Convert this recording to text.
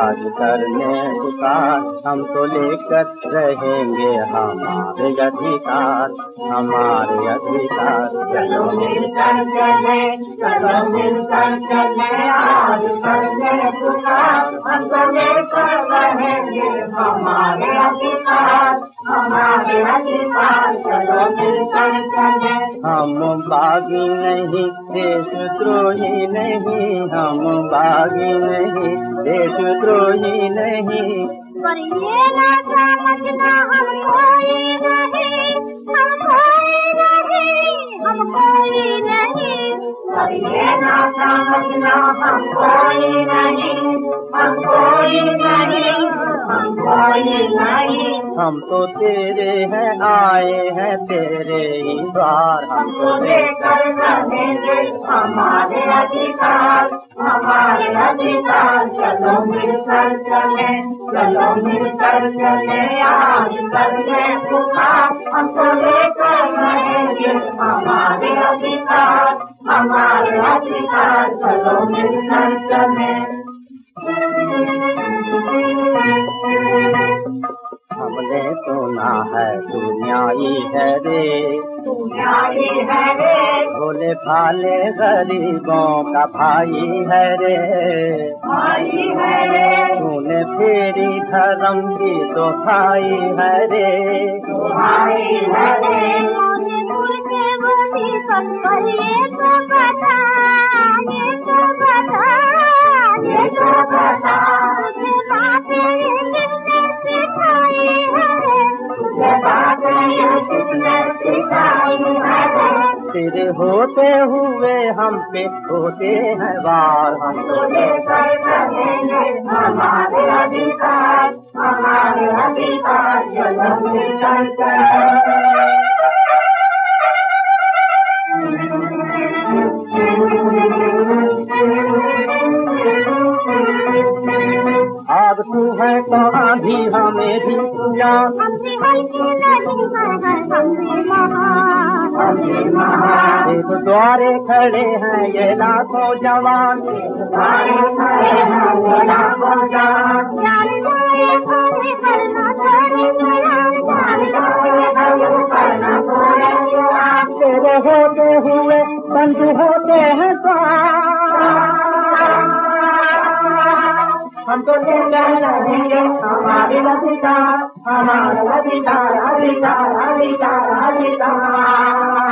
आज करने पुकार, हम तो लेकर रहेंगे हमारे अधिकार, हमारे अधिकार। चलो मिलकर चले, चलो मिलकर चले, आज करने पुकार, हम तो लेकर रहेंगे हमारे अधिकार, हमारे अधिकार। चलो मिलकर चले। हम बागी नहीं, देशद्रोही नहीं, हम बागी नहीं, देशद्रोही नहीं। पर ये ना समझना हम कोई नहीं, हम कोई नहीं, हम कोई नहीं। पर ये ना समझना हम कोई नहीं, हम कोई नहीं, हम कोई नहीं। हम तो तेरे हैं, आए हैं तेरे ही द्वार, हम तो लेकर रहेंगे हमारे अधिकार, हमारे अधिकार। चलो मिलकर चले, चलो मिलकर चले, आज करने पुकार, हम तो लेकर रहेंगे हमारे अधिकार, हमारे अधिकार। चलो मिलकर चले। हमने सुना है दुनियाई है रे, दुनियाई है रे, भोले भाले गरीबों का भाई है रे, भाई है रे। तूने फेरी धर्म की तो भाई है रे, भाई है रे। मुझे बोली पर ये तो बता, ये तो बता, ये तो बता, मुझे बातें किसने सिखाई है रे, मुझे बातें किसने सिखाई है रे। तेरे होते हुए हम पे होते हैं वार, हम तो लेकर रहेंगे हमारे अधिकार, हमारे अधिकार। चलो मिलकर चले। अब तू है तो आंधी हमें भी जान, हमसे हल्की नहीं है, हमसे महान, हमसे महान। एक द्वारे खड़े हैं ये लाखों जवान, द्वारे खड़े हैं ये लाखों जवान। जान जाए खड़े करना खड़े जवान, जान जाए खड़े करना खड़े जवान। तेरे होते हुए बंधु होते हैं स्वार, हम तो लेकर रहेंगे हमारे अधिकार, हमारे अधिकार, अधिकार, अधिकार, अधिकार।